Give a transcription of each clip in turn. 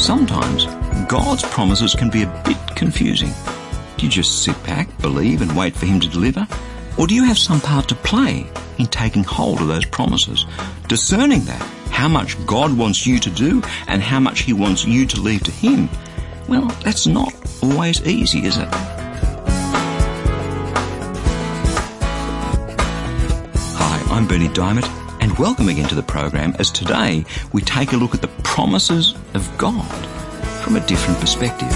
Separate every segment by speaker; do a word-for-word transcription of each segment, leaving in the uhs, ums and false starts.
Speaker 1: Sometimes God's promises can be a bit confusing. Do you just sit back, believe and wait for him to deliver? Or do you have some part to play in taking hold of those promises, discerning that, how much God wants you to do and how much he wants you to leave to him? Well, that's not always easy, is it? Hi, I'm Bernie Diamond, and welcome again to the program as today we take a look at the promises of God from a different perspective.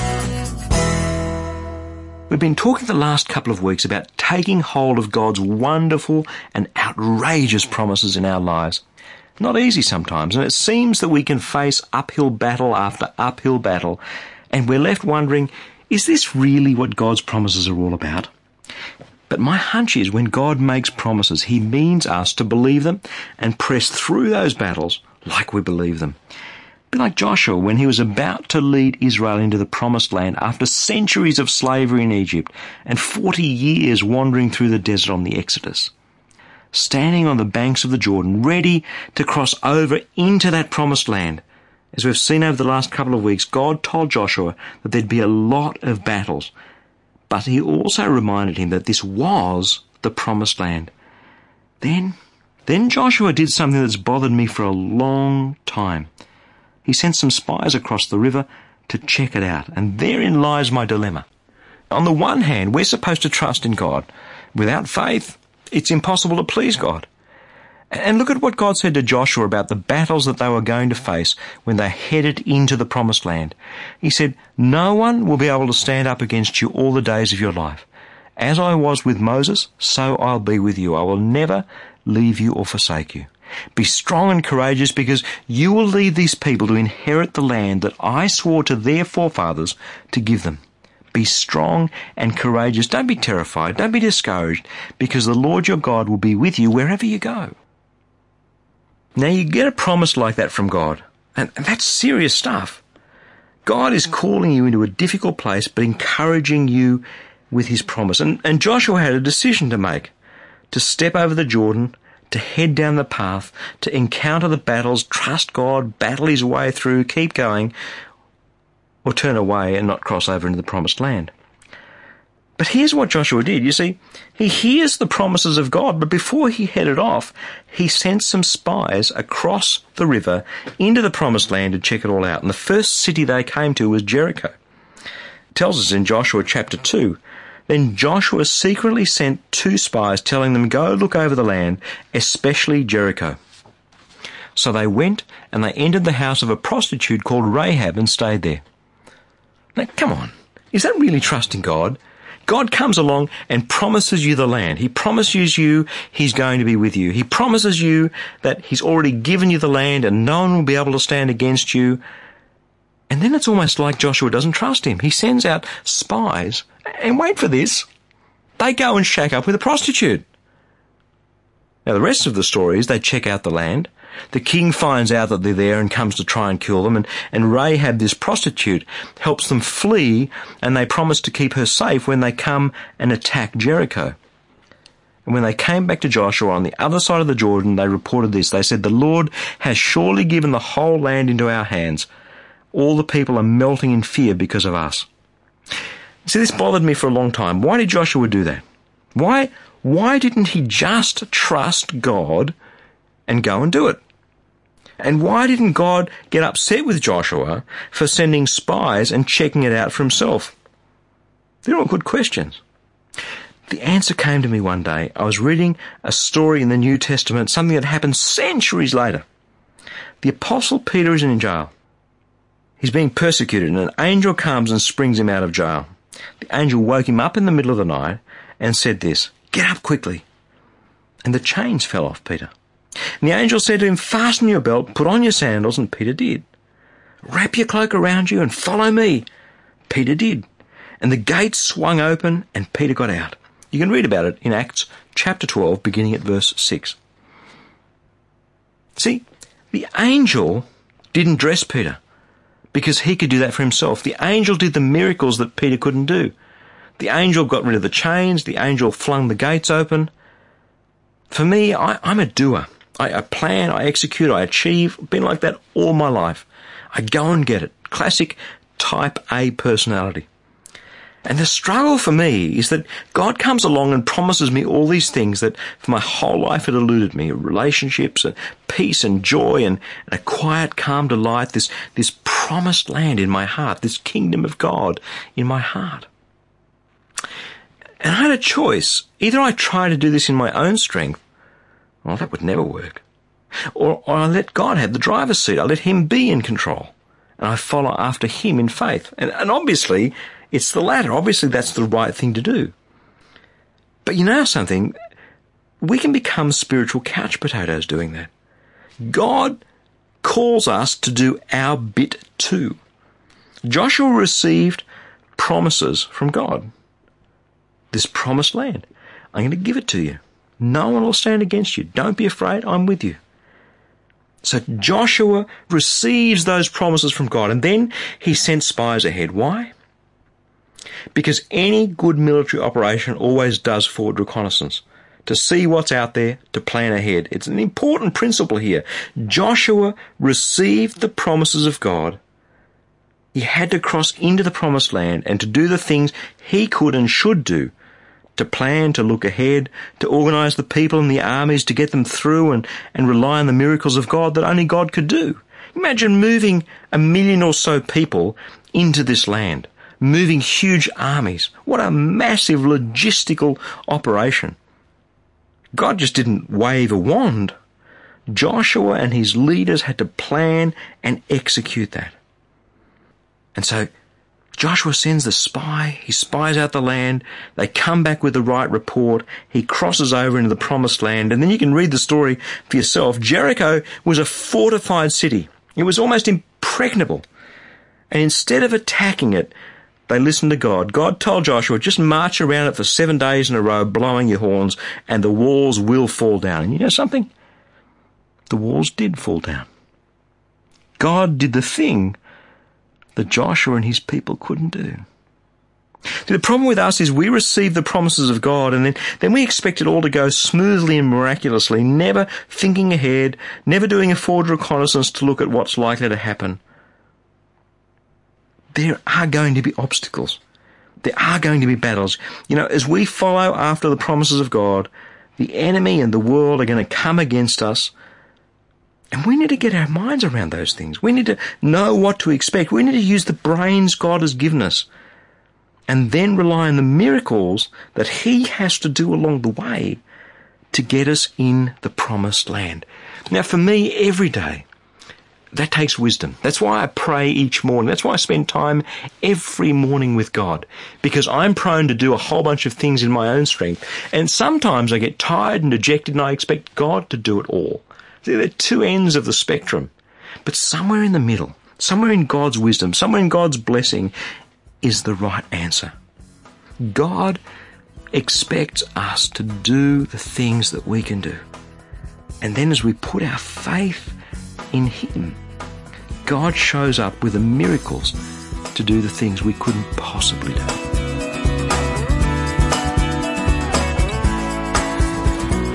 Speaker 1: We've been talking the last couple of weeks about taking hold of God's wonderful and outrageous promises in our lives. Not easy sometimes, and it seems that we can face uphill battle after uphill battle, and we're left wondering, is this really what God's promises are all about? But my hunch is when God makes promises, he means us to believe them and press through those battles like we believe them. Be like Joshua when he was about to lead Israel into the promised land after centuries of slavery in Egypt and forty years wandering through the desert on the Exodus. Standing on the banks of the Jordan, ready to cross over into that promised land. As we've seen over the last couple of weeks, God told Joshua that there'd be a lot of battles, but he also reminded him that this was the promised land. Then, then Joshua did something that's bothered me for a long time. He sent some spies across the river to check it out, and therein lies my dilemma. On the one hand, we're supposed to trust in God. Without faith, it's impossible to please God. And look at what God said to Joshua about the battles that they were going to face when they headed into the promised land. He said, "No one will be able to stand up against you all the days of your life. As I was with Moses, so I'll be with you. I will never leave you or forsake you. Be strong and courageous, because you will lead these people to inherit the land that I swore to their forefathers to give them. Be strong and courageous. Don't be terrified. Don't be discouraged, because the Lord your God will be with you wherever you go." Now you get a promise like that from God, and that's serious stuff. God is calling you into a difficult place, but encouraging you with his promise. And, and Joshua had a decision to make, to step over the Jordan, to head down the path, to encounter the battles, trust God, battle his way through, keep going, or turn away and not cross over into the promised land. But here's what Joshua did. You see, he hears the promises of God, but before he headed off, he sent some spies across the river into the promised land to check it all out. And the first city they came to was Jericho. It tells us in Joshua chapter two, "Then Joshua secretly sent two spies, telling them, 'Go look over the land, especially Jericho.' So they went, and they entered the house of a prostitute called Rahab and stayed there." Now, come on. Is that really trusting God? God comes along and promises you the land. He promises you he's going to be with you. He promises you that he's already given you the land and no one will be able to stand against you. And then it's almost like Joshua doesn't trust him. He sends out spies, and wait for this, they go and shack up with a prostitute. Now the rest of the story is they check out the land. The king finds out that they're there and comes to try and kill them, and, and Rahab, this prostitute, helps them flee, and they promise to keep her safe when they come and attack Jericho. And when they came back to Joshua on the other side of the Jordan, they reported this. They said, "The Lord has surely given the whole land into our hands. All the people are melting in fear because of us." See, this bothered me for a long time. Why did Joshua do that? Why, why didn't he just trust God and go and do it? And why didn't God get upset with Joshua for sending spies and checking it out for himself? They're all good questions. The answer came to me one day. I was reading a story in the New Testament, something that happened centuries later. The Apostle Peter is in jail. He's being persecuted, and an angel comes and springs him out of jail. The angel woke him up in the middle of the night and said this, "Get up quickly." And the chains fell off Peter. And the angel said to him, "Fasten your belt, put on your sandals," and Peter did. "Wrap your cloak around you and follow me." Peter did. And the gates swung open and Peter got out. You can read about it in Acts chapter twelve, beginning at verse six. See, the angel didn't dress Peter because he could do that for himself. The angel did the miracles that Peter couldn't do. The angel got rid of the chains. The angel flung the gates open. For me, I, I'm a doer. I, I plan, I execute, I achieve. I've been like that all my life. I go and get it. Classic type A personality. And the struggle for me is that God comes along and promises me all these things that for my whole life had eluded me. Relationships and peace and joy and, and a quiet, calm delight. This, this promised land in my heart. This kingdom of God in my heart. And I had a choice. Either I try to do this in my own strength. Well, that would never work. Or, or I let God have the driver's seat. I let him be in control. And I follow after him in faith. And, and obviously, it's the latter. Obviously, that's the right thing to do. But you know something? We can become spiritual couch potatoes doing that. God calls us to do our bit too. Joshua received promises from God. This promised land. I'm going to give it to you. No one will stand against you. Don't be afraid. I'm with you. So Joshua receives those promises from God, and then he sent spies ahead. Why? Because any good military operation always does forward reconnaissance, to see what's out there, to plan ahead. It's an important principle here. Joshua received the promises of God. He had to cross into the promised land and to do the things he could and should do, to plan, to look ahead, to organise the people and the armies, to get them through and, and rely on the miracles of God that only God could do. Imagine moving a million or so people into this land, moving huge armies. What a massive logistical operation. God just didn't wave a wand. Joshua and his leaders had to plan and execute that. And so Joshua sends the spy. He spies out the land. They come back with the right report. He crosses over into the promised land. And then you can read the story for yourself. Jericho was a fortified city. It was almost impregnable. And instead of attacking it, they listened to God. God told Joshua, just march around it for seven days in a row, blowing your horns, and the walls will fall down. And you know something? The walls did fall down. God did the thing that Joshua and his people couldn't do. See, the problem with us is we receive the promises of God and then, then we expect it all to go smoothly and miraculously, never thinking ahead, never doing a forward reconnaissance to look at what's likely to happen. There are going to be obstacles. There are going to be battles. You know, as we follow after the promises of God, the enemy and the world are going to come against us. And we need to get our minds around those things. We need to know what to expect. We need to use the brains God has given us and then rely on the miracles that he has to do along the way to get us in the promised land. Now, for me, every day, that takes wisdom. That's why I pray each morning. That's why I spend time every morning with God, because I'm prone to do a whole bunch of things in my own strength. And sometimes I get tired and dejected and I expect God to do it all. See, there are two ends of the spectrum. But somewhere in the middle, somewhere in God's wisdom, somewhere in God's blessing is the right answer. God expects us to do the things that we can do. And then as we put our faith in him, God shows up with the miracles to do the things we couldn't possibly do.